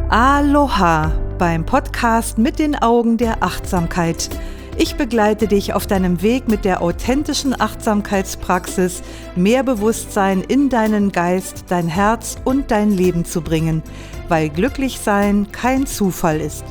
Aloha beim Podcast mit den Augen der Achtsamkeit. Ich begleite dich auf deinem Weg mit der authentischen Achtsamkeitspraxis, mehr Bewusstsein in deinen Geist, dein Herz und dein Leben zu bringen, weil glücklich sein kein Zufall ist.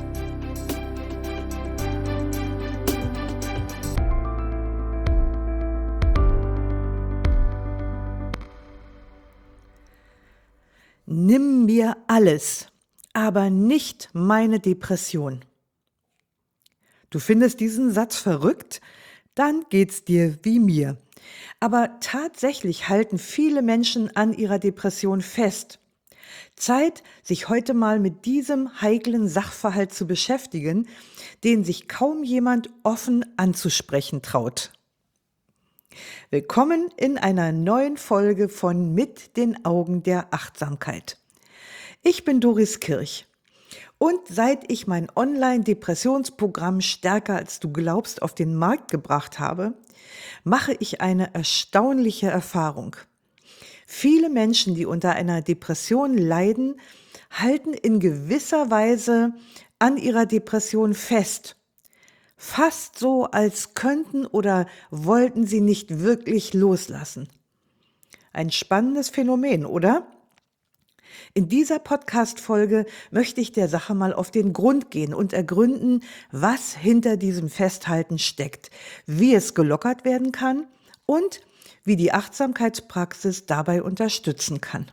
Nimm mir alles, aber nicht meine Depression. Du findest diesen Satz verrückt? Dann geht's dir wie mir. Aber tatsächlich halten viele Menschen an ihrer Depression fest. Zeit, sich heute mal mit diesem heiklen Sachverhalt zu beschäftigen, den sich kaum jemand offen anzusprechen traut. Willkommen in einer neuen Folge von Mit den Augen der Achtsamkeit. Ich bin Doris Kirch und seit ich mein Online-Depressionsprogramm Stärker als du glaubst auf den Markt gebracht habe, mache ich eine erstaunliche Erfahrung. Viele Menschen, die unter einer Depression leiden, halten in gewisser Weise an ihrer Depression fest. Fast so, als könnten oder wollten sie nicht wirklich loslassen. Ein spannendes Phänomen, oder? In dieser Podcast-Folge möchte ich der Sache mal auf den Grund gehen und ergründen, was hinter diesem Festhalten steckt, wie es gelockert werden kann und wie die Achtsamkeitspraxis dabei unterstützen kann.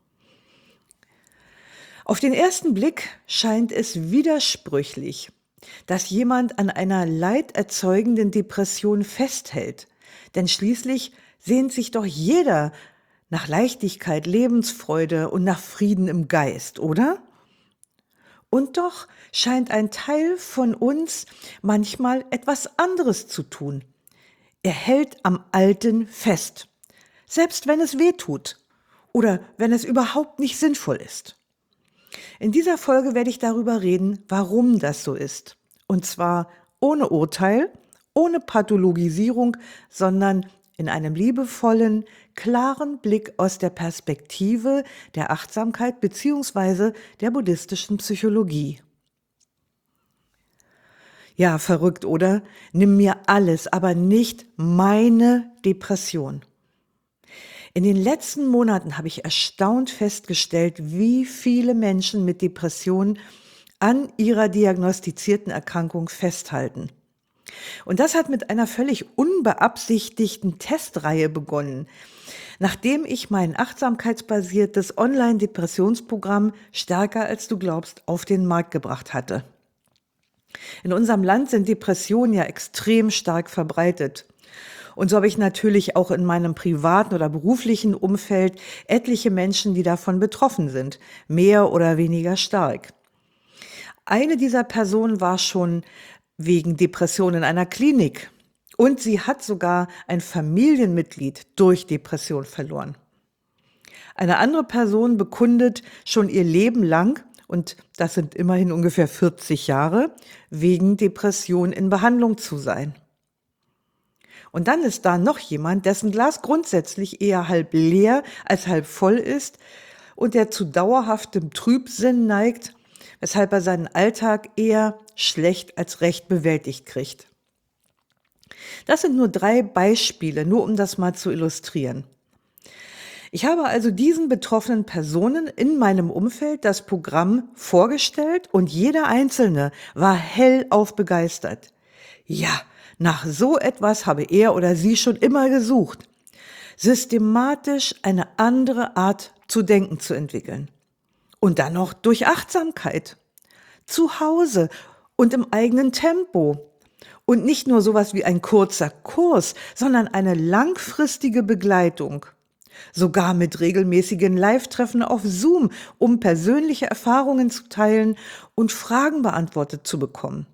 Auf den ersten Blick scheint es widersprüchlich, dass jemand an einer leiderzeugenden Depression festhält. Denn schließlich sehnt sich doch jeder nach Leichtigkeit, Lebensfreude und nach Frieden im Geist, oder? Und doch scheint ein Teil von uns manchmal etwas anderes zu tun. Er hält am Alten fest, selbst wenn es weh tut oder wenn es überhaupt nicht sinnvoll ist. In dieser Folge werde ich darüber reden, warum das so ist. Und zwar ohne Urteil, ohne Pathologisierung, sondern in einem liebevollen, klaren Blick aus der Perspektive der Achtsamkeit bzw. der buddhistischen Psychologie. Ja, verrückt, oder? Nimm mir alles, aber nicht meine Depression. In den letzten Monaten habe ich erstaunt festgestellt, wie viele Menschen mit Depressionen an ihrer diagnostizierten Erkrankung festhalten. Und das hat mit einer völlig unbeabsichtigten Testreihe begonnen, nachdem ich mein achtsamkeitsbasiertes Online-Depressionsprogramm Stärker als du glaubst auf den Markt gebracht hatte. In unserem Land sind Depressionen ja extrem stark verbreitet. Und so habe ich natürlich auch in meinem privaten oder beruflichen Umfeld etliche Menschen, die davon betroffen sind, mehr oder weniger stark. Eine dieser Personen war schon wegen Depression in einer Klinik und sie hat sogar ein Familienmitglied durch Depression verloren. Eine andere Person bekundet schon ihr Leben lang, und das sind immerhin ungefähr 40 Jahre, wegen Depression in Behandlung zu sein. Und dann ist da noch jemand, dessen Glas grundsätzlich eher halb leer als halb voll ist und der zu dauerhaftem Trübsinn neigt, weshalb er seinen Alltag eher schlecht als recht bewältigt kriegt. Das sind nur 3 Beispiele, nur um das mal zu illustrieren. Ich habe also diesen betroffenen Personen in meinem Umfeld das Programm vorgestellt und jeder Einzelne war hellauf begeistert. Ja, nach so etwas habe er oder sie schon immer gesucht, systematisch eine andere Art zu denken zu entwickeln. Und dann noch durch Achtsamkeit. Zu Hause und im eigenen Tempo. Und nicht nur sowas wie ein kurzer Kurs, sondern eine langfristige Begleitung. Sogar mit regelmäßigen Live-Treffen auf Zoom, um persönliche Erfahrungen zu teilen und Fragen beantwortet zu bekommen.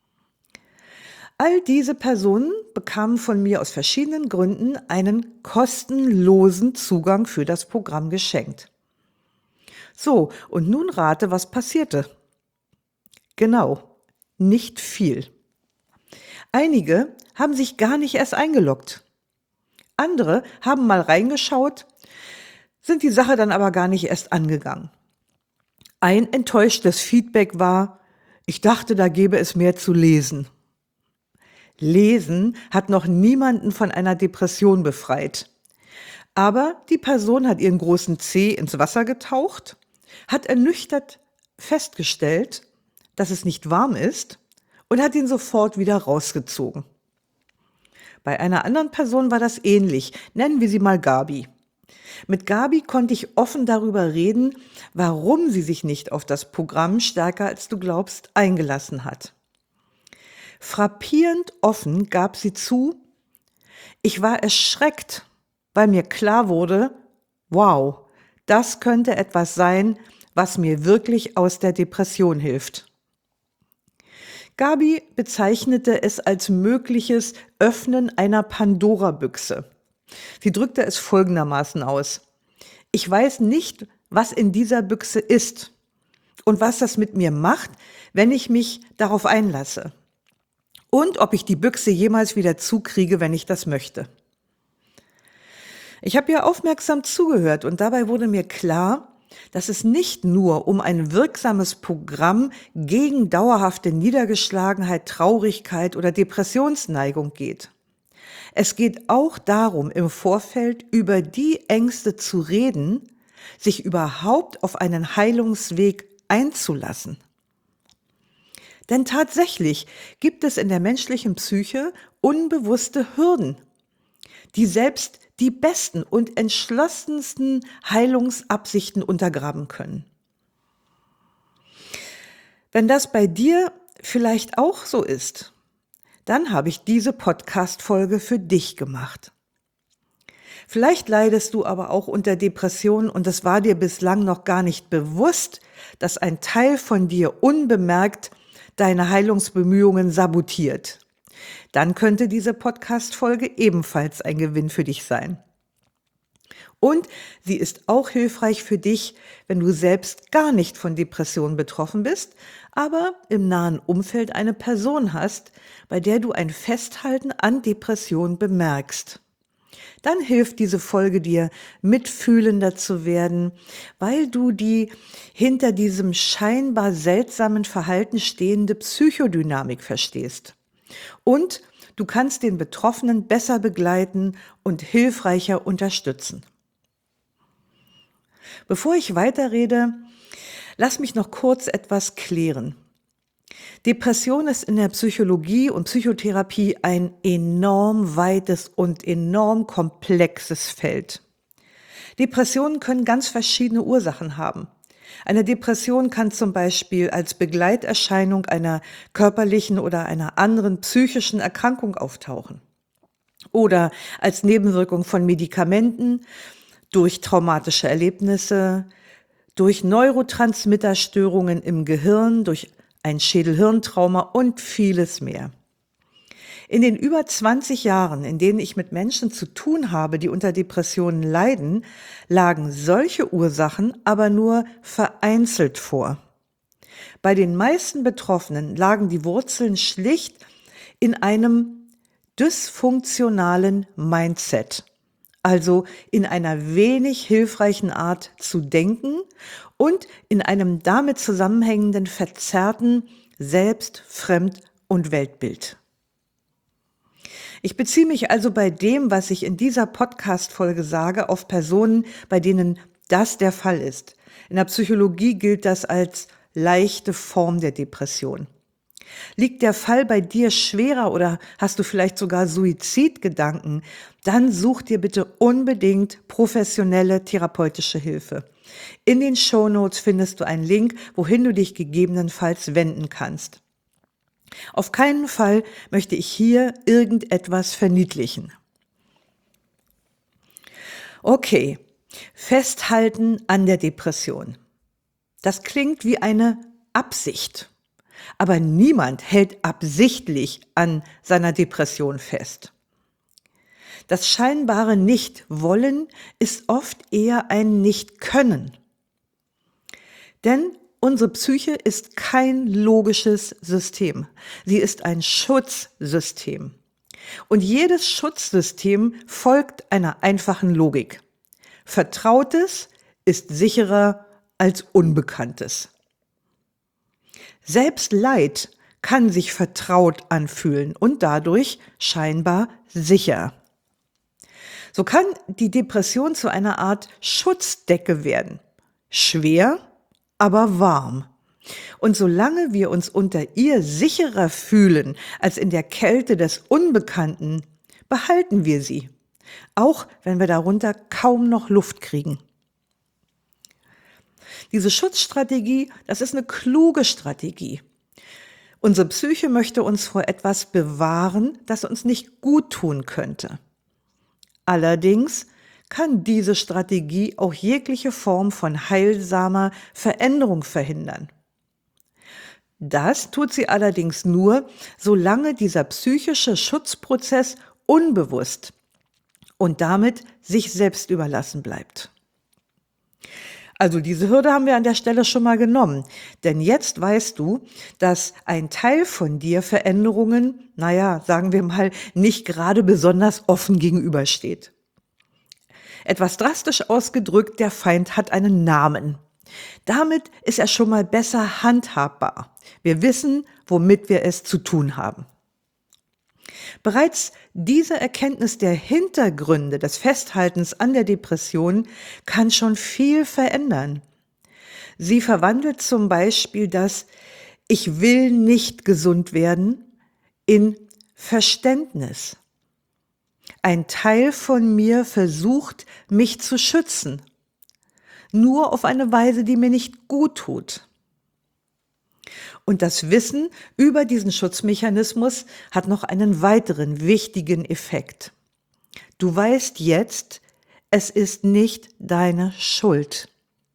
All diese Personen bekamen von mir aus verschiedenen Gründen einen kostenlosen Zugang für das Programm geschenkt. So, und nun rate, was passierte. Genau, nicht viel. Einige haben sich gar nicht erst eingeloggt. Andere haben mal reingeschaut, sind die Sache dann aber gar nicht erst angegangen. Ein enttäuschtes Feedback war: „Ich dachte, da gäbe es mehr zu lesen." Lesen hat noch niemanden von einer Depression befreit. Aber die Person hat ihren großen Zeh ins Wasser getaucht, hat ernüchtert festgestellt, dass es nicht warm ist und hat ihn sofort wieder rausgezogen. Bei einer anderen Person war das ähnlich. Nennen wir sie mal Gabi. Mit Gabi konnte ich offen darüber reden, warum sie sich nicht auf das Programm Stärker als du glaubst eingelassen hat. Frappierend offen gab sie zu: Ich war erschreckt, weil mir klar wurde, wow, das könnte etwas sein, was mir wirklich aus der Depression hilft. Gabi bezeichnete es als mögliches Öffnen einer Pandora-Büchse. Sie drückte es folgendermaßen aus: Ich weiß nicht, was in dieser Büchse ist und was das mit mir macht, wenn ich mich darauf einlasse. Und ob ich die Büchse jemals wieder zukriege, wenn ich das möchte. Ich habe ihr aufmerksam zugehört und dabei wurde mir klar, dass es nicht nur um ein wirksames Programm gegen dauerhafte Niedergeschlagenheit, Traurigkeit oder Depressionsneigung geht. Es geht auch darum, im Vorfeld über die Ängste zu reden, sich überhaupt auf einen Heilungsweg einzulassen. Denn tatsächlich gibt es in der menschlichen Psyche unbewusste Hürden, die selbst die besten und entschlossensten Heilungsabsichten untergraben können. Wenn das bei dir vielleicht auch so ist, dann habe ich diese Podcast-Folge für dich gemacht. Vielleicht leidest du aber auch unter Depressionen und es war dir bislang noch gar nicht bewusst, dass ein Teil von dir unbemerkt deine Heilungsbemühungen sabotiert. Dann könnte diese Podcast-Folge ebenfalls ein Gewinn für dich sein. Und sie ist auch hilfreich für dich, wenn du selbst gar nicht von Depressionen betroffen bist, aber im nahen Umfeld eine Person hast, bei der du ein Festhalten an Depressionen bemerkst. Dann hilft diese Folge dir, mitfühlender zu werden, weil du die hinter diesem scheinbar seltsamen Verhalten stehende Psychodynamik verstehst. Und du kannst den Betroffenen besser begleiten und hilfreicher unterstützen. Bevor ich weiterrede, lass mich noch kurz etwas klären. Depression ist in der Psychologie und Psychotherapie ein enorm weites und enorm komplexes Feld. Depressionen können ganz verschiedene Ursachen haben. Eine Depression kann zum Beispiel als Begleiterscheinung einer körperlichen oder einer anderen psychischen Erkrankung auftauchen. Oder als Nebenwirkung von Medikamenten, durch traumatische Erlebnisse, durch Neurotransmitterstörungen im Gehirn, durch ein Schädel-Hirntrauma und vieles mehr. In den über 20 Jahren, in denen ich mit Menschen zu tun habe, die unter Depressionen leiden, lagen solche Ursachen aber nur vereinzelt vor. Bei den meisten Betroffenen lagen die Wurzeln schlicht in einem dysfunktionalen Mindset, also in einer wenig hilfreichen Art zu denken und in einem damit zusammenhängenden verzerrten Selbst-, Fremd- und Weltbild. Ich beziehe mich also bei dem, was ich in dieser Podcast-Folge sage, auf Personen, bei denen das der Fall ist. In der Psychologie gilt das als leichte Form der Depression. Liegt der Fall bei dir schwerer oder hast du vielleicht sogar Suizidgedanken, dann such dir bitte unbedingt professionelle therapeutische Hilfe. In den Shownotes findest du einen Link, wohin du dich gegebenenfalls wenden kannst. Auf keinen Fall möchte ich hier irgendetwas verniedlichen. Okay, festhalten an der Depression. Das klingt wie eine Absicht. Aber niemand hält absichtlich an seiner Depression fest. Das scheinbare Nicht-Wollen ist oft eher ein Nicht-Können. Denn unsere Psyche ist kein logisches System. Sie ist ein Schutzsystem. Und jedes Schutzsystem folgt einer einfachen Logik. Vertrautes ist sicherer als Unbekanntes. Selbst Leid kann sich vertraut anfühlen und dadurch scheinbar sicher. So kann die Depression zu einer Art Schutzdecke werden. Schwer, aber warm. Und solange wir uns unter ihr sicherer fühlen als in der Kälte des Unbekannten, behalten wir sie, auch wenn wir darunter kaum noch Luft kriegen. Diese Schutzstrategie, das ist eine kluge Strategie. Unsere Psyche möchte uns vor etwas bewahren, das uns nicht gut tun könnte. Allerdings kann diese Strategie auch jegliche Form von heilsamer Veränderung verhindern. Das tut sie allerdings nur, solange dieser psychische Schutzprozess unbewusst und damit sich selbst überlassen bleibt. Also diese Hürde haben wir an der Stelle schon mal genommen, denn jetzt weißt du, dass ein Teil von dir Veränderungen, sagen wir mal, nicht gerade besonders offen gegenübersteht. Etwas drastisch ausgedrückt, der Feind hat einen Namen. Damit ist er schon mal besser handhabbar. Wir wissen, womit wir es zu tun haben. Bereits diese Erkenntnis der Hintergründe des Festhaltens an der Depression kann schon viel verändern. Sie verwandelt zum Beispiel das „Ich will nicht gesund werden" in Verständnis. Ein Teil von mir versucht, mich zu schützen, nur auf eine Weise, die mir nicht gut tut. Und das Wissen über diesen Schutzmechanismus hat noch einen weiteren wichtigen Effekt. Du weißt jetzt, es ist nicht deine Schuld.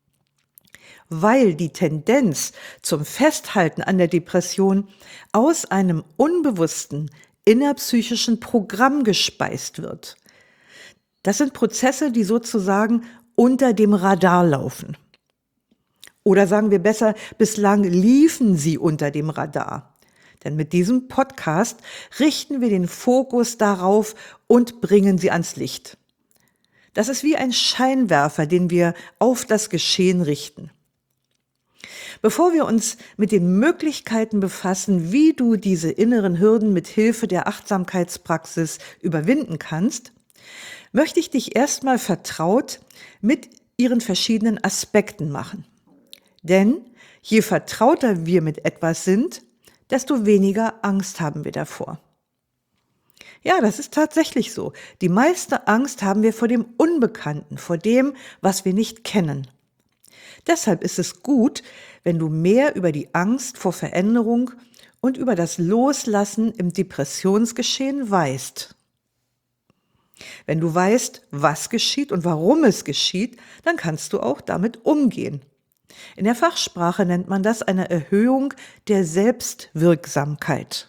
Weil die Tendenz zum Festhalten an der Depression aus einem unbewussten innerpsychischen Programm gespeist wird. Das sind Prozesse, die sozusagen unter dem Radar laufen. Oder sagen wir besser, bislang liefen sie unter dem Radar. Denn mit diesem Podcast richten wir den Fokus darauf und bringen sie ans Licht. Das ist wie ein Scheinwerfer, den wir auf das Geschehen richten. Bevor wir uns mit den Möglichkeiten befassen, wie du diese inneren Hürden mit Hilfe der Achtsamkeitspraxis überwinden kannst, möchte ich dich erstmal vertraut mit ihren verschiedenen Aspekten machen. Denn je vertrauter wir mit etwas sind, desto weniger Angst haben wir davor. Ja, das ist tatsächlich so. Die meiste Angst haben wir vor dem Unbekannten, vor dem, was wir nicht kennen. Deshalb ist es gut, wenn du mehr über die Angst vor Veränderung und über das Loslassen im Depressionsgeschehen weißt. Wenn du weißt, was geschieht und warum es geschieht, dann kannst du auch damit umgehen. In der Fachsprache nennt man das eine Erhöhung der Selbstwirksamkeit.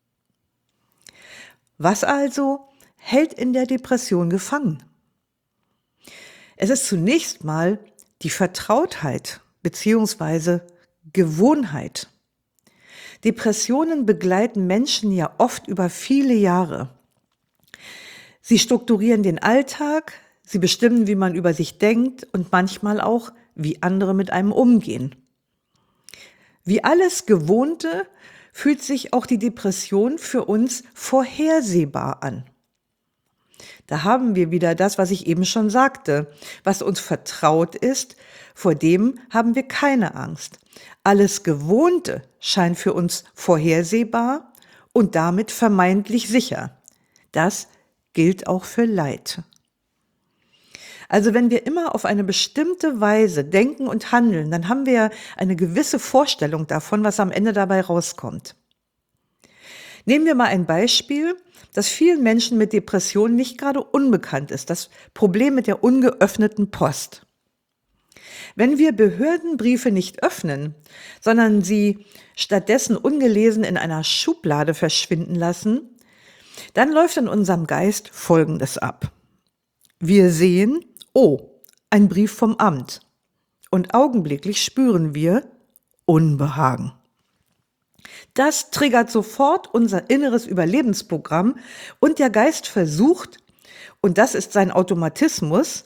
Was also hält in der Depression gefangen? Es ist zunächst mal die Vertrautheit bzw. Gewohnheit. Depressionen begleiten Menschen ja oft über viele Jahre. Sie strukturieren den Alltag, sie bestimmen, wie man über sich denkt und manchmal auch, wie andere mit einem umgehen. Wie alles Gewohnte fühlt sich auch die Depression für uns vorhersehbar an. Da haben wir wieder das, was ich eben schon sagte. Was uns vertraut ist, vor dem haben wir keine Angst. Alles Gewohnte scheint für uns vorhersehbar und damit vermeintlich sicher. Das gilt auch für Leid. Also wenn wir immer auf eine bestimmte Weise denken und handeln, dann haben wir eine gewisse Vorstellung davon, was am Ende dabei rauskommt. Nehmen wir mal ein Beispiel, das vielen Menschen mit Depressionen nicht gerade unbekannt ist, das Problem mit der ungeöffneten Post. Wenn wir Behördenbriefe nicht öffnen, sondern sie stattdessen ungelesen in einer Schublade verschwinden lassen, dann läuft in unserem Geist Folgendes ab. Wir sehen, ein Brief vom Amt. Und augenblicklich spüren wir Unbehagen. Das triggert sofort unser inneres Überlebensprogramm und der Geist versucht, und das ist sein Automatismus,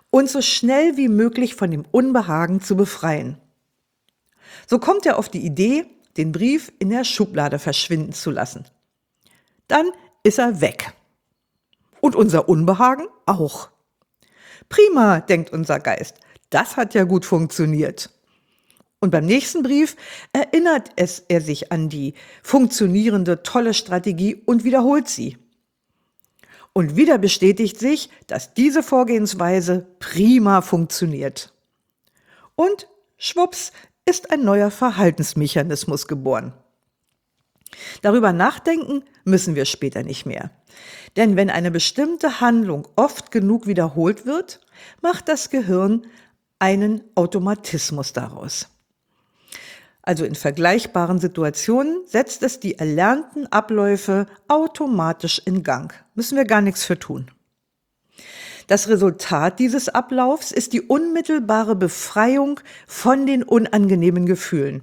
uns so schnell wie möglich von dem Unbehagen zu befreien. So kommt er auf die Idee, den Brief in der Schublade verschwinden zu lassen. Dann ist er weg. Und unser Unbehagen auch. Prima, denkt unser Geist, das hat ja gut funktioniert. Und beim nächsten Brief erinnert er sich an die funktionierende, tolle Strategie und wiederholt sie. Und wieder bestätigt sich, dass diese Vorgehensweise prima funktioniert. Und schwupps ist ein neuer Verhaltensmechanismus geboren. Darüber nachdenken müssen wir später nicht mehr. Denn wenn eine bestimmte Handlung oft genug wiederholt wird, macht das Gehirn einen Automatismus daraus. Also in vergleichbaren Situationen setzt es die erlernten Abläufe automatisch in Gang. Müssen wir gar nichts für tun. Das Resultat dieses Ablaufs ist die unmittelbare Befreiung von den unangenehmen Gefühlen.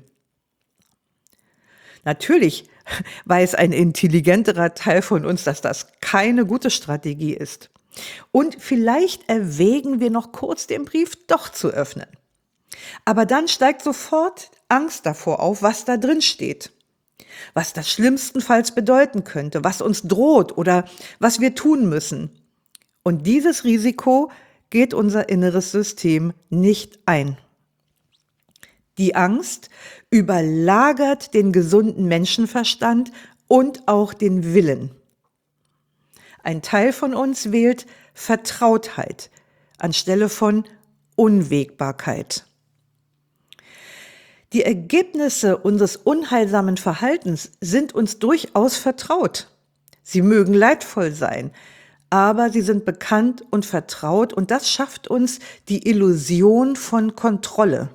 Natürlich weiß ein intelligenterer Teil von uns, dass das keine gute Strategie ist. Und vielleicht erwägen wir noch kurz, den Brief doch zu öffnen. Aber dann steigt sofort Angst davor auf, was da drin steht. Was das schlimmstenfalls bedeuten könnte, was uns droht oder was wir tun müssen. Und dieses Risiko geht unser inneres System nicht ein. Die Angst überlagert den gesunden Menschenverstand und auch den Willen. Ein Teil von uns wählt Vertrautheit anstelle von Unwägbarkeit. Die Ergebnisse unseres unheilsamen Verhaltens sind uns durchaus vertraut. Sie mögen leidvoll sein, aber sie sind bekannt und vertraut und das schafft uns die Illusion von Kontrolle.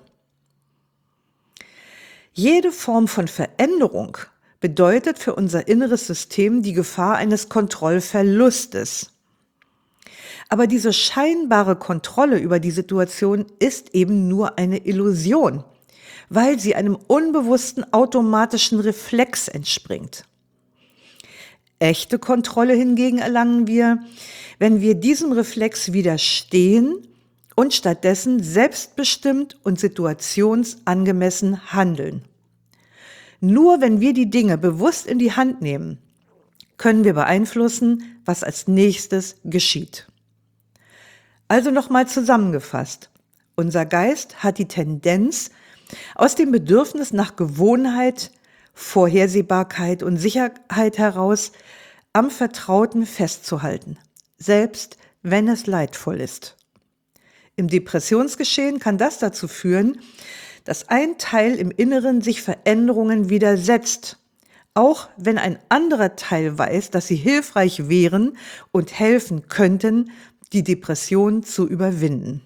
Jede Form von Veränderung bedeutet für unser inneres System die Gefahr eines Kontrollverlustes. Aber diese scheinbare Kontrolle über die Situation ist eben nur eine Illusion, weil sie einem unbewussten automatischen Reflex entspringt. Echte Kontrolle hingegen erlangen wir, wenn wir diesem Reflex widerstehen und stattdessen selbstbestimmt und situationsangemessen handeln. Nur wenn wir die Dinge bewusst in die Hand nehmen, können wir beeinflussen, was als nächstes geschieht. Also nochmal zusammengefasst. Unser Geist hat die Tendenz, aus dem Bedürfnis nach Gewohnheit, Vorhersehbarkeit und Sicherheit heraus am Vertrauten festzuhalten, selbst wenn es leidvoll ist. Im Depressionsgeschehen kann das dazu führen, dass ein Teil im Inneren sich Veränderungen widersetzt, auch wenn ein anderer Teil weiß, dass sie hilfreich wären und helfen könnten, die Depression zu überwinden.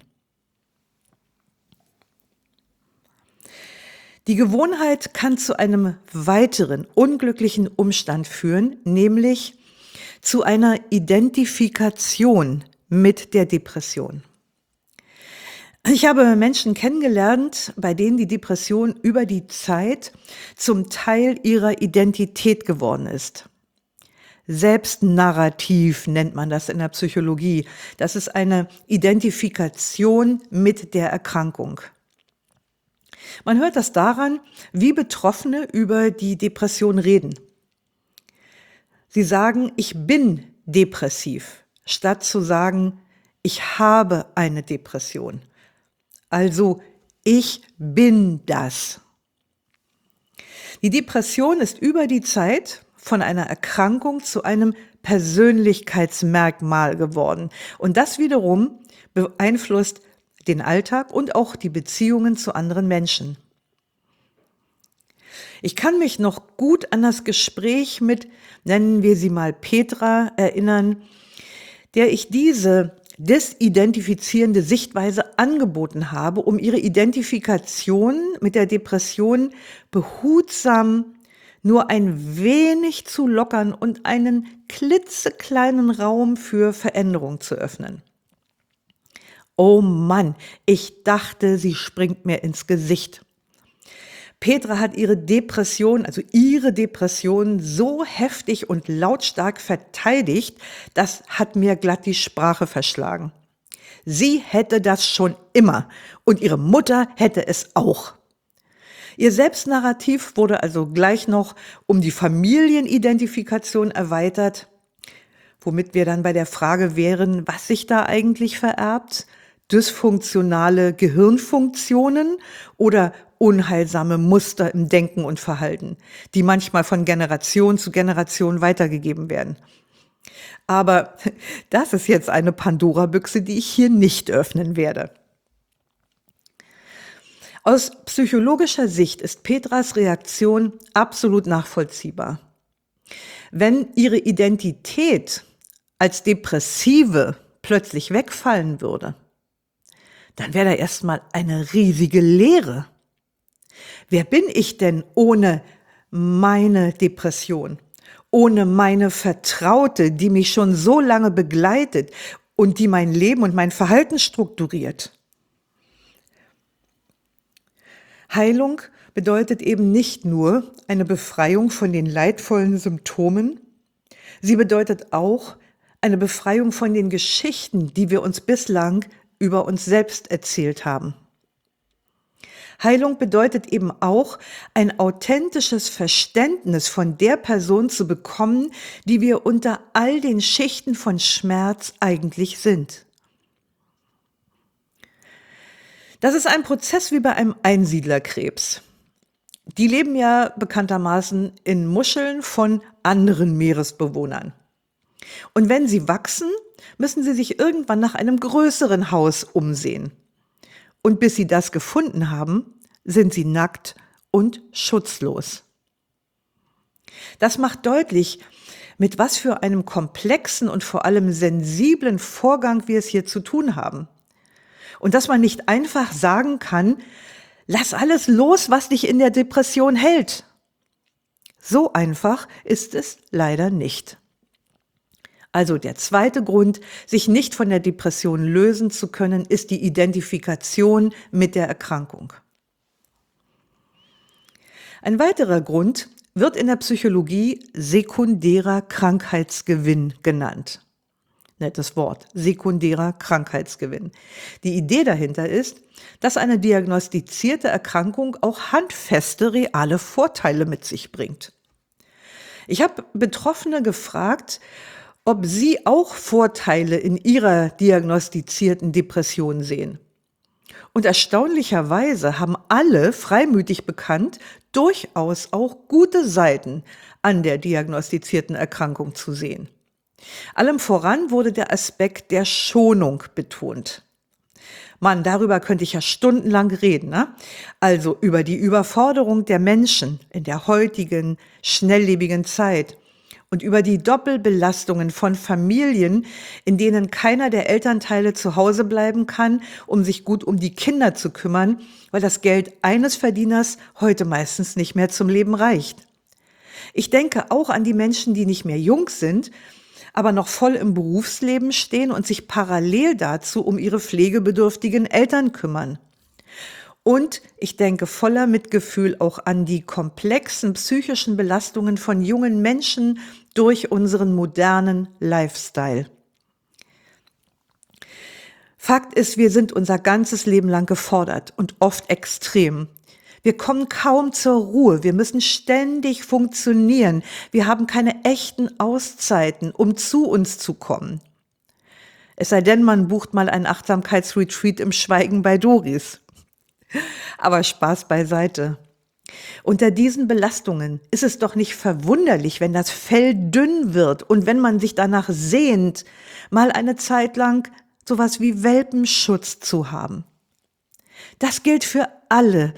Die Gewohnheit kann zu einem weiteren unglücklichen Umstand führen, nämlich zu einer Identifikation mit der Depression. Ich habe Menschen kennengelernt, bei denen die Depression über die Zeit zum Teil ihrer Identität geworden ist. Selbstnarrativ nennt man das in der Psychologie. Das ist eine Identifikation mit der Erkrankung. Man hört das daran, wie Betroffene über die Depression reden. Sie sagen, ich bin depressiv, statt zu sagen, ich habe eine Depression. Also, ich bin das. Die Depression ist über die Zeit von einer Erkrankung zu einem Persönlichkeitsmerkmal geworden. Und das wiederum beeinflusst den Alltag und auch die Beziehungen zu anderen Menschen. Ich kann mich noch gut an das Gespräch mit, nennen wir sie mal Petra, erinnern, der ich diese desidentifizierende Sichtweise angeboten habe, um ihre Identifikation mit der Depression behutsam nur ein wenig zu lockern und einen klitzekleinen Raum für Veränderung zu öffnen. Oh Mann, ich dachte, sie springt mir ins Gesicht. Petra hat ihre Depression so heftig und lautstark verteidigt, das hat mir glatt die Sprache verschlagen. Sie hätte das schon immer und ihre Mutter hätte es auch. Ihr Selbstnarrativ wurde also gleich noch um die Familienidentifikation erweitert, womit wir dann bei der Frage wären, was sich da eigentlich vererbt? Dysfunktionale Gehirnfunktionen oder unheilsame Muster im Denken und Verhalten, die manchmal von Generation zu Generation weitergegeben werden. Aber das ist jetzt eine Pandora-Büchse, die ich hier nicht öffnen werde. Aus psychologischer Sicht ist Petras Reaktion absolut nachvollziehbar. Wenn ihre Identität als Depressive plötzlich wegfallen würde, dann wäre da erstmal eine riesige Leere. Wer bin ich denn ohne meine Depression? Ohne meine Vertraute, die mich schon so lange begleitet und die mein Leben und mein Verhalten strukturiert? Heilung bedeutet eben nicht nur eine Befreiung von den leidvollen Symptomen, sie bedeutet auch eine Befreiung von den Geschichten, die wir uns bislang über uns selbst erzählt haben. Heilung bedeutet eben auch, ein authentisches Verständnis von der Person zu bekommen, die wir unter all den Schichten von Schmerz eigentlich sind. Das ist ein Prozess wie bei einem Einsiedlerkrebs. Die leben ja bekanntermaßen in Muscheln von anderen Meeresbewohnern. Und wenn sie wachsen, müssen sie sich irgendwann nach einem größeren Haus umsehen. Und bis sie das gefunden haben, sind sie nackt und schutzlos. Das macht deutlich, mit was für einem komplexen und vor allem sensiblen Vorgang wir es hier zu tun haben. Und dass man nicht einfach sagen kann, lass alles los, was dich in der Depression hält. So einfach ist es leider nicht. Also der zweite Grund, sich nicht von der Depression lösen zu können, ist die Identifikation mit der Erkrankung. Ein weiterer Grund wird in der Psychologie sekundärer Krankheitsgewinn genannt. Nettes Wort, sekundärer Krankheitsgewinn. Die Idee dahinter ist, dass eine diagnostizierte Erkrankung auch handfeste, reale Vorteile mit sich bringt. Ich habe Betroffene gefragt, ob sie auch Vorteile in ihrer diagnostizierten Depression sehen. Und erstaunlicherweise haben alle freimütig bekannt, durchaus auch gute Seiten an der diagnostizierten Erkrankung zu sehen. Allem voran wurde der Aspekt der Schonung betont. Mann, darüber könnte ich ja stundenlang reden, ne? Also über die Überforderung der Menschen in der heutigen, schnelllebigen Zeit und über die Doppelbelastungen von Familien, in denen keiner der Elternteile zu Hause bleiben kann, um sich gut um die Kinder zu kümmern, weil das Geld eines Verdieners heute meistens nicht mehr zum Leben reicht. Ich denke auch an die Menschen, die nicht mehr jung sind, aber noch voll im Berufsleben stehen und sich parallel dazu um ihre pflegebedürftigen Eltern kümmern. Und ich denke voller Mitgefühl auch an die komplexen psychischen Belastungen von jungen Menschen durch unseren modernen Lifestyle. Fakt ist, wir sind unser ganzes Leben lang gefordert und oft extrem. Wir kommen kaum zur Ruhe, wir müssen ständig funktionieren, wir haben keine echten Auszeiten, um zu uns zu kommen. Es sei denn, man bucht mal ein Achtsamkeitsretreat im Schweigen bei Doris. Aber Spaß beiseite. Unter diesen Belastungen ist es doch nicht verwunderlich, wenn das Fell dünn wird und wenn man sich danach sehnt, mal eine Zeit lang sowas wie Welpenschutz zu haben. Das gilt für alle,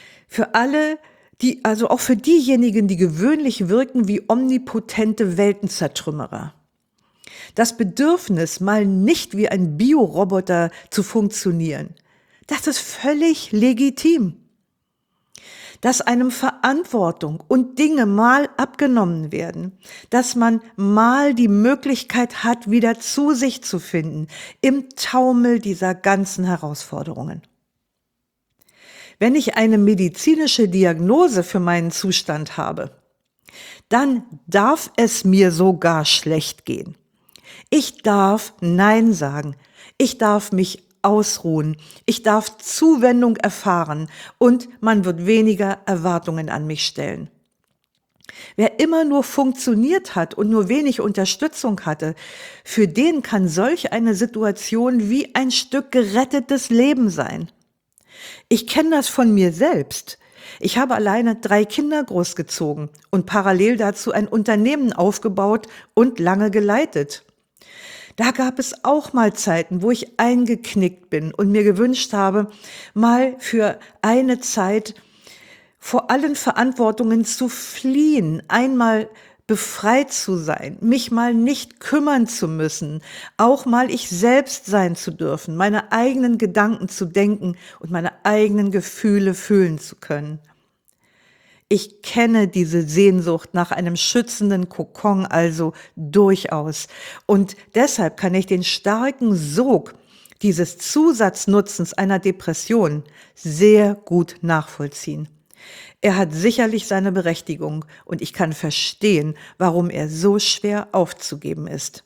also auch für diejenigen, die gewöhnlich wirken wie omnipotente Weltenzertrümmerer. Das Bedürfnis, mal nicht wie ein Bioroboter zu funktionieren, das ist völlig legitim. Dass einem Verantwortung und Dinge mal abgenommen werden, dass man mal die Möglichkeit hat, wieder zu sich zu finden, im Taumel dieser ganzen Herausforderungen. Wenn ich eine medizinische Diagnose für meinen Zustand habe, dann darf es mir sogar schlecht gehen. Ich darf Nein sagen. Ich darf mich ausruhen, ich darf Zuwendung erfahren und man wird weniger Erwartungen an mich stellen. Wer immer nur funktioniert hat und nur wenig Unterstützung hatte, für den kann solch eine Situation wie ein Stück gerettetes Leben sein. Ich kenne das von mir selbst. Ich habe alleine 3 Kinder großgezogen und parallel dazu ein Unternehmen aufgebaut und lange geleitet. Da gab es auch mal Zeiten, wo ich eingeknickt bin und mir gewünscht habe, mal für eine Zeit vor allen Verantwortungen zu fliehen, einmal befreit zu sein, mich mal nicht kümmern zu müssen, auch mal ich selbst sein zu dürfen, meine eigenen Gedanken zu denken und meine eigenen Gefühle fühlen zu können. Ich kenne diese Sehnsucht nach einem schützenden Kokon also durchaus. Und deshalb kann ich den starken Sog dieses Zusatznutzens einer Depression sehr gut nachvollziehen. Er hat sicherlich seine Berechtigung und ich kann verstehen, warum er so schwer aufzugeben ist.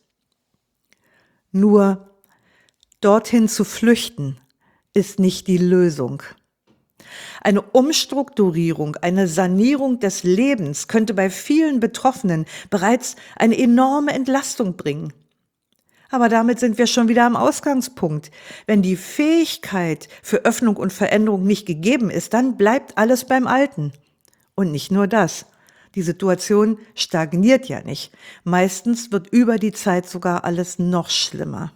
Nur dorthin zu flüchten ist nicht die Lösung. Eine Umstrukturierung, eine Sanierung des Lebens könnte bei vielen Betroffenen bereits eine enorme Entlastung bringen. Aber damit sind wir schon wieder am Ausgangspunkt. Wenn die Fähigkeit für Öffnung und Veränderung nicht gegeben ist, dann bleibt alles beim Alten. Und nicht nur das. Die Situation stagniert ja nicht. Meistens wird über die Zeit sogar alles noch schlimmer.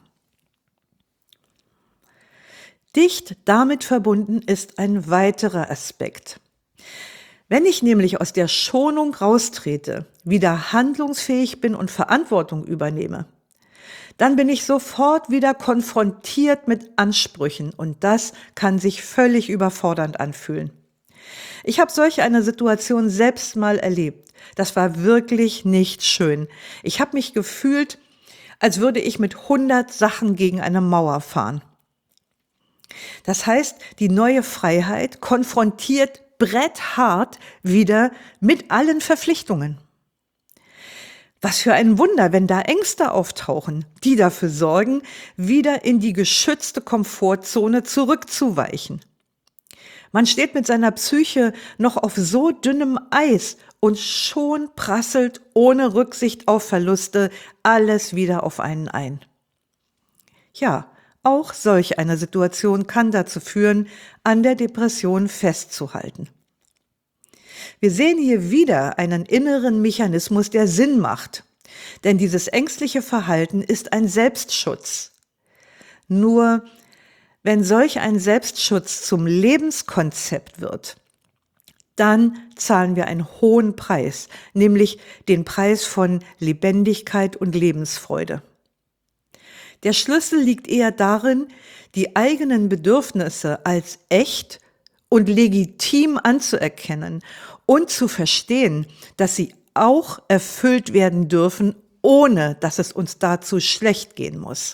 Dicht damit verbunden ist ein weiterer Aspekt. Wenn ich nämlich aus der Schonung raustrete, wieder handlungsfähig bin und Verantwortung übernehme, dann bin ich sofort wieder konfrontiert mit Ansprüchen und das kann sich völlig überfordernd anfühlen. Ich habe solch eine Situation selbst mal erlebt. Das war wirklich nicht schön. Ich habe mich gefühlt, als würde ich mit 100 Sachen gegen eine Mauer fahren. Das heißt, die neue Freiheit konfrontiert bretthart wieder mit allen Verpflichtungen. Was für ein Wunder, wenn da Ängste auftauchen, die dafür sorgen, wieder in die geschützte Komfortzone zurückzuweichen. Man steht mit seiner Psyche noch auf so dünnem Eis und schon prasselt ohne Rücksicht auf Verluste alles wieder auf einen ein. Ja, auch solch eine Situation kann dazu führen, an der Depression festzuhalten. Wir sehen hier wieder einen inneren Mechanismus, der Sinn macht. Denn dieses ängstliche Verhalten ist ein Selbstschutz. Nur wenn solch ein Selbstschutz zum Lebenskonzept wird, dann zahlen wir einen hohen Preis, nämlich den Preis von Lebendigkeit und Lebensfreude. Der Schlüssel liegt eher darin, die eigenen Bedürfnisse als echt und legitim anzuerkennen und zu verstehen, dass sie auch erfüllt werden dürfen, ohne dass es uns dazu schlecht gehen muss.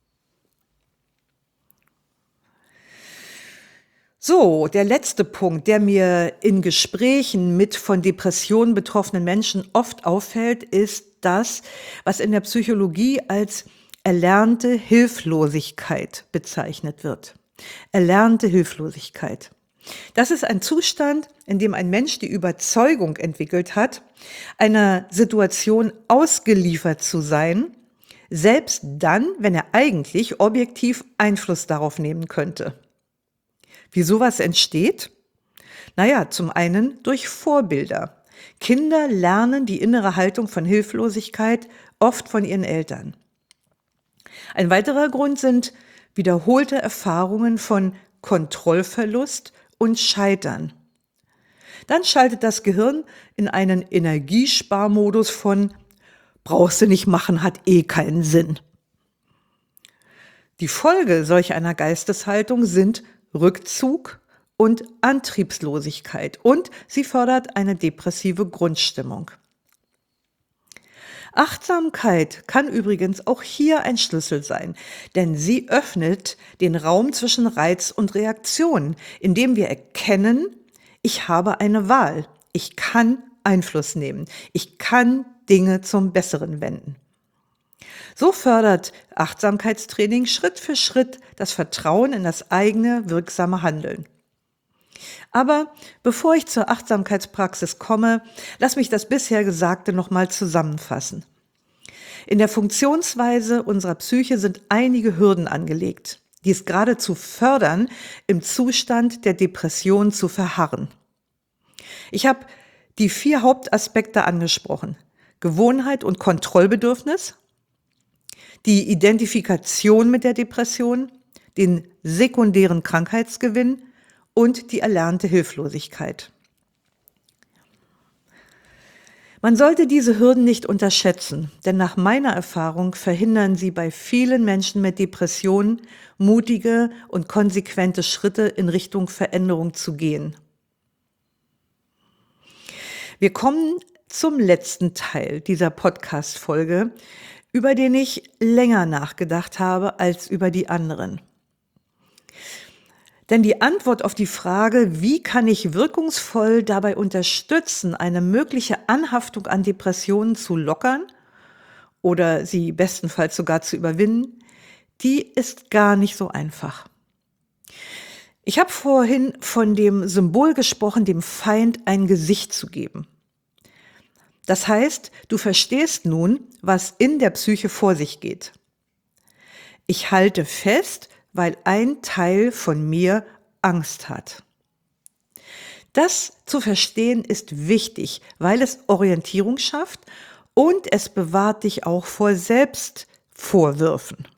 So, der letzte Punkt, der mir in Gesprächen mit von Depressionen betroffenen Menschen oft auffällt, ist das, was in der Psychologie als erlernte Hilflosigkeit bezeichnet wird. Erlernte Hilflosigkeit. Das ist ein Zustand, in dem ein Mensch die Überzeugung entwickelt hat, einer Situation ausgeliefert zu sein, selbst dann, wenn er eigentlich objektiv Einfluss darauf nehmen könnte. Wie sowas entsteht? Naja, zum einen durch Vorbilder. Kinder lernen die innere Haltung von Hilflosigkeit oft von ihren Eltern. Ein weiterer Grund sind wiederholte Erfahrungen von Kontrollverlust und Scheitern. Dann schaltet das Gehirn in einen Energiesparmodus von brauchst du nicht machen, hat eh keinen Sinn. Die Folge solch einer Geisteshaltung sind Rückzug und Antriebslosigkeit und sie fördert eine depressive Grundstimmung. Achtsamkeit kann übrigens auch hier ein Schlüssel sein, denn sie öffnet den Raum zwischen Reiz und Reaktion, indem wir erkennen, ich habe eine Wahl, ich kann Einfluss nehmen, ich kann Dinge zum Besseren wenden. So fördert Achtsamkeitstraining Schritt für Schritt das Vertrauen in das eigene wirksame Handeln. Aber bevor ich zur Achtsamkeitspraxis komme, lass mich das bisher Gesagte nochmal zusammenfassen. In der Funktionsweise unserer Psyche sind einige Hürden angelegt, die es geradezu fördern, im Zustand der Depression zu verharren. Ich habe die 4 Hauptaspekte angesprochen: Gewohnheit und Kontrollbedürfnis, die Identifikation mit der Depression, den sekundären Krankheitsgewinn und die erlernte Hilflosigkeit. Man sollte diese Hürden nicht unterschätzen, denn nach meiner Erfahrung verhindern sie bei vielen Menschen mit Depressionen, mutige und konsequente Schritte in Richtung Veränderung zu gehen. Wir kommen zum letzten Teil dieser Podcast-Folge, über den ich länger nachgedacht habe als über die anderen. Denn die Antwort auf die Frage, wie kann ich wirkungsvoll dabei unterstützen, eine mögliche Anhaftung an Depressionen zu lockern oder sie bestenfalls sogar zu überwinden, die ist gar nicht so einfach. Ich habe vorhin von dem Symbol gesprochen, dem Feind ein Gesicht zu geben. Das heißt, du verstehst nun, was in der Psyche vor sich geht. Ich halte fest, weil ein Teil von mir Angst hat. Das zu verstehen ist wichtig, weil es Orientierung schafft und es bewahrt dich auch vor Selbstvorwürfen.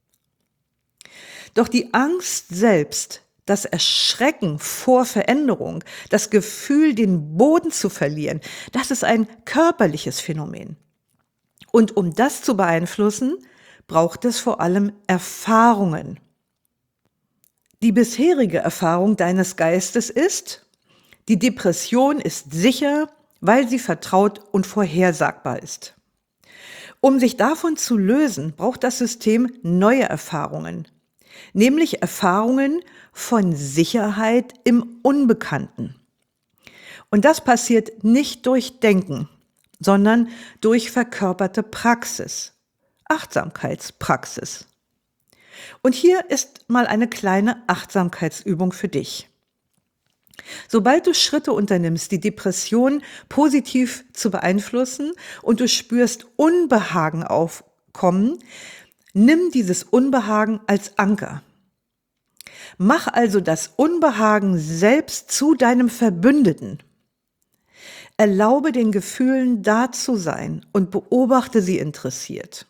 Doch die Angst selbst, das Erschrecken vor Veränderung, das Gefühl, den Boden zu verlieren, das ist ein körperliches Phänomen. Und um das zu beeinflussen, braucht es vor allem Erfahrungen. Die bisherige Erfahrung deines Geistes ist, die Depression ist sicher, weil sie vertraut und vorhersagbar ist. Um sich davon zu lösen, braucht das System neue Erfahrungen, nämlich Erfahrungen von Sicherheit im Unbekannten. Und das passiert nicht durch Denken, sondern durch verkörperte Praxis, Achtsamkeitspraxis. Und hier ist mal eine kleine Achtsamkeitsübung für dich. Sobald du Schritte unternimmst, die Depression positiv zu beeinflussen und du spürst Unbehagen aufkommen, nimm dieses Unbehagen als Anker. Mach also das Unbehagen selbst zu deinem Verbündeten. Erlaube den Gefühlen da zu sein und beobachte sie interessiert.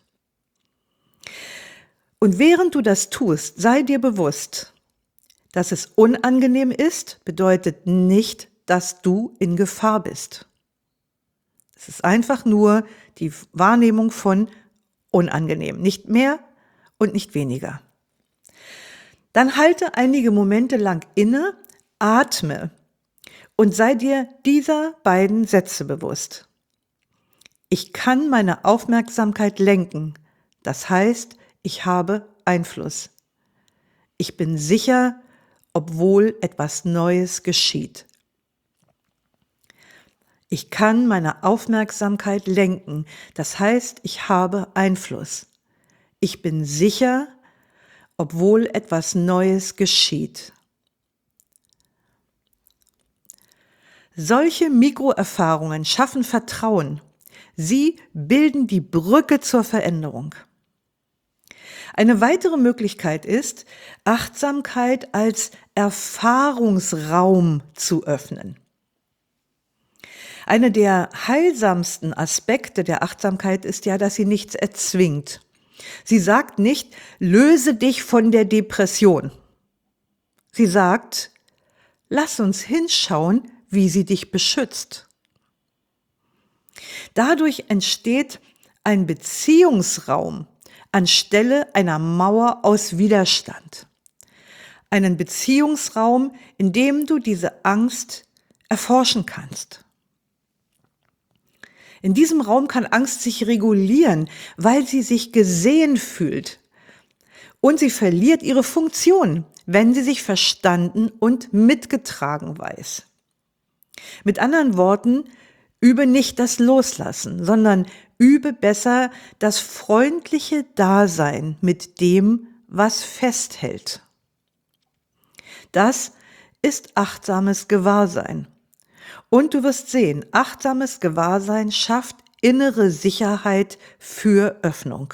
Und während du das tust, sei dir bewusst, dass es unangenehm ist, bedeutet nicht, dass du in Gefahr bist. Es ist einfach nur die Wahrnehmung von unangenehm, nicht mehr und nicht weniger. Dann halte einige Momente lang inne, atme und sei dir dieser beiden Sätze bewusst. Ich kann meine Aufmerksamkeit lenken, das heißt, ich habe Einfluss. Ich bin sicher, obwohl etwas Neues geschieht. Ich kann meine Aufmerksamkeit lenken, das heißt, ich habe Einfluss. Ich bin sicher, obwohl etwas Neues geschieht. Solche Mikroerfahrungen schaffen Vertrauen. Sie bilden die Brücke zur Veränderung. Eine weitere Möglichkeit ist, Achtsamkeit als Erfahrungsraum zu öffnen. Einer der heilsamsten Aspekte der Achtsamkeit ist ja, dass sie nichts erzwingt. Sie sagt nicht, löse dich von der Depression. Sie sagt, lass uns hinschauen, wie sie dich beschützt. Dadurch entsteht ein Beziehungsraum anstelle einer Mauer aus Widerstand. Einen Beziehungsraum, in dem du diese Angst erforschen kannst. In diesem Raum kann Angst sich regulieren, weil sie sich gesehen fühlt. Und sie verliert ihre Funktion, wenn sie sich verstanden und mitgetragen weiß. Mit anderen Worten, übe nicht das Loslassen, sondern Übe besser das freundliche Dasein mit dem, was festhält. Das ist achtsames Gewahrsein. Und du wirst sehen, achtsames Gewahrsein schafft innere Sicherheit für Öffnung.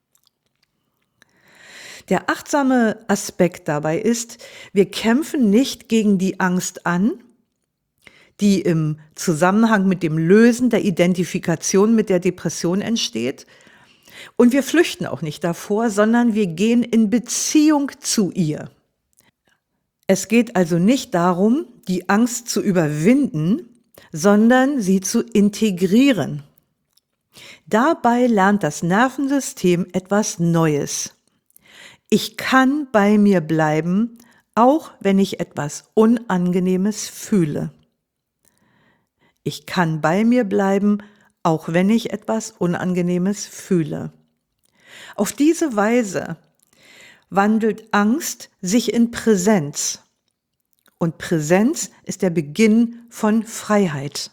Der achtsame Aspekt dabei ist, wir kämpfen nicht gegen die Angst an, die im Zusammenhang mit dem Lösen der Identifikation mit der Depression entsteht. Und wir flüchten auch nicht davor, sondern wir gehen in Beziehung zu ihr. Es geht also nicht darum, die Angst zu überwinden, sondern sie zu integrieren. Dabei lernt das Nervensystem etwas Neues. Ich kann bei mir bleiben, auch wenn ich etwas Unangenehmes fühle. Ich kann bei mir bleiben, auch wenn ich etwas Unangenehmes fühle. Auf diese Weise wandelt Angst sich in Präsenz. Und Präsenz ist der Beginn von Freiheit.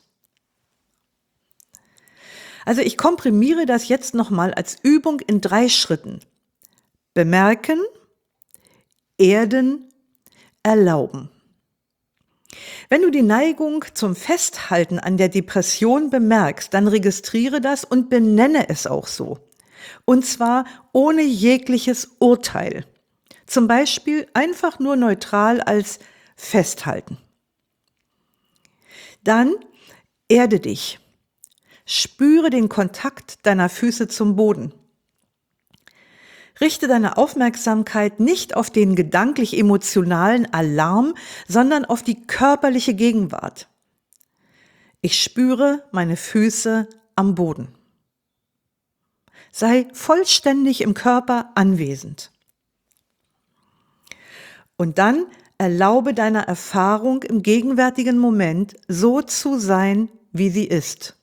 Also ich komprimiere das jetzt nochmal als Übung in 3 Schritten. Bemerken, erden, erlauben. Wenn du die Neigung zum Festhalten an der Depression bemerkst, dann registriere das und benenne es auch so. Und zwar ohne jegliches Urteil. Zum Beispiel einfach nur neutral als festhalten. Dann erde dich. Spüre den Kontakt deiner Füße zum Boden. Richte deine Aufmerksamkeit nicht auf den gedanklich-emotionalen Alarm, sondern auf die körperliche Gegenwart. Ich spüre meine Füße am Boden. Sei vollständig im Körper anwesend. Und dann erlaube deiner Erfahrung im gegenwärtigen Moment so zu sein, wie sie ist.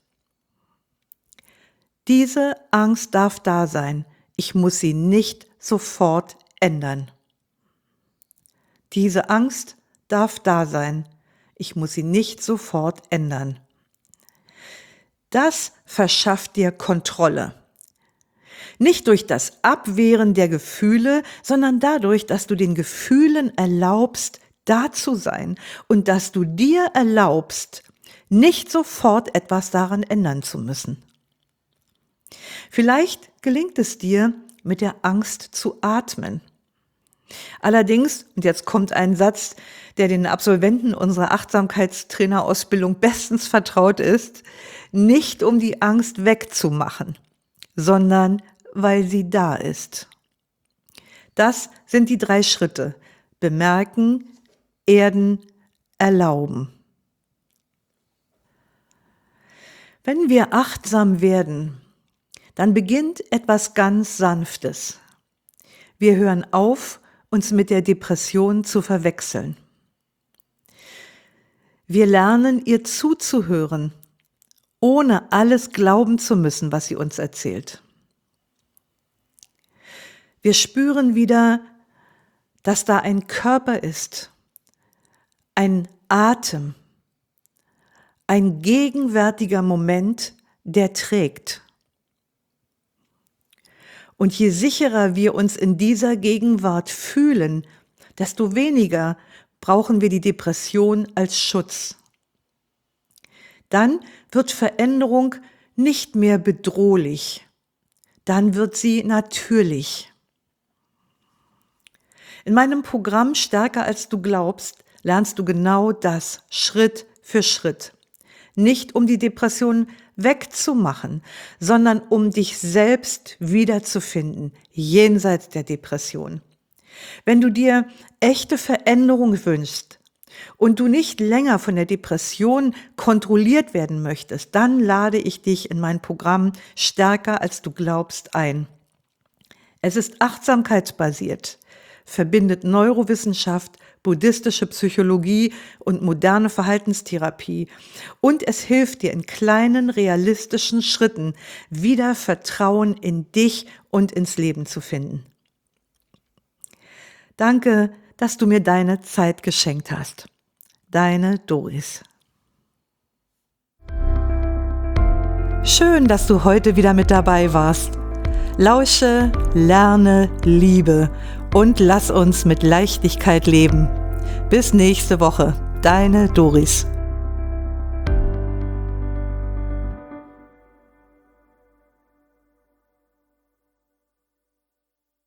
Diese Angst darf da sein. Ich muss sie nicht sofort ändern. Diese Angst darf da sein. Ich muss sie nicht sofort ändern. Das verschafft dir Kontrolle. Nicht durch das Abwehren der Gefühle, sondern dadurch, dass du den Gefühlen erlaubst, da zu sein und dass du dir erlaubst, nicht sofort etwas daran ändern zu müssen. Vielleicht gelingt es dir, mit der Angst zu atmen. Allerdings, und jetzt kommt ein Satz, der den Absolventen unserer Achtsamkeitstrainerausbildung bestens vertraut ist, nicht um die Angst wegzumachen, sondern weil sie da ist. Das sind die 3 Schritte. Bemerken, erden, erlauben. Wenn wir achtsam werden, dann beginnt etwas ganz Sanftes. Wir hören auf, uns mit der Depression zu verwechseln. Wir lernen, ihr zuzuhören, ohne alles glauben zu müssen, was sie uns erzählt. Wir spüren wieder, dass da ein Körper ist, ein Atem, ein gegenwärtiger Moment, der trägt. Und je sicherer wir uns in dieser Gegenwart fühlen, desto weniger brauchen wir die Depression als Schutz. Dann wird Veränderung nicht mehr bedrohlich, dann wird sie natürlich. In meinem Programm Stärker als du glaubst, lernst du genau das, Schritt für Schritt. Nicht um die Depression wegzumachen, sondern um dich selbst wiederzufinden, jenseits der Depression. Wenn du dir echte Veränderung wünschst und du nicht länger von der Depression kontrolliert werden möchtest, dann lade ich dich in mein Programm Stärker als du glaubst ein. Es ist achtsamkeitsbasiert, verbindet Neurowissenschaft, buddhistische Psychologie und moderne Verhaltenstherapie. Und es hilft dir in kleinen, realistischen Schritten, wieder Vertrauen in dich und ins Leben zu finden. Danke, dass du mir deine Zeit geschenkt hast. Deine Doris. Schön, dass du heute wieder mit dabei warst. Lausche, lerne, liebe und lass uns mit Leichtigkeit leben. Bis nächste Woche, deine Doris.